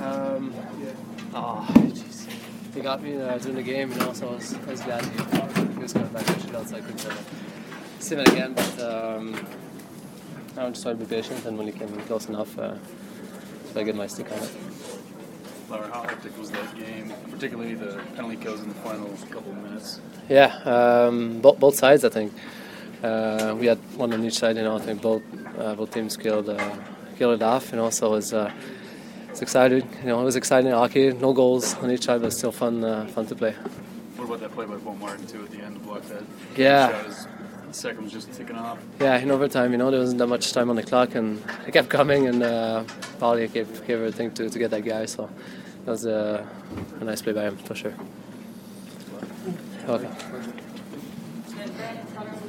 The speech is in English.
Jeez. He got me during the game, so I was glad he was coming back to shoot out, so I could see him again. But I'm just trying to be patient, and when he came close enough, so I get my stick on it. Laura, how hectic was that game, particularly the penalty kills in the final couple of minutes? Yeah, both sides, I think. We had one on each side, I think both teams killed it off, so it's exciting. It was exciting hockey. No goals on each side, but still fun to play. What about that play by Paul Martin too at the end to block that? Yeah. The second was just ticking off. Yeah, in overtime, there wasn't that much time on the clock, and it kept coming, and Paulie gave everything to get that guy. So that was a nice play by him for sure. Okay.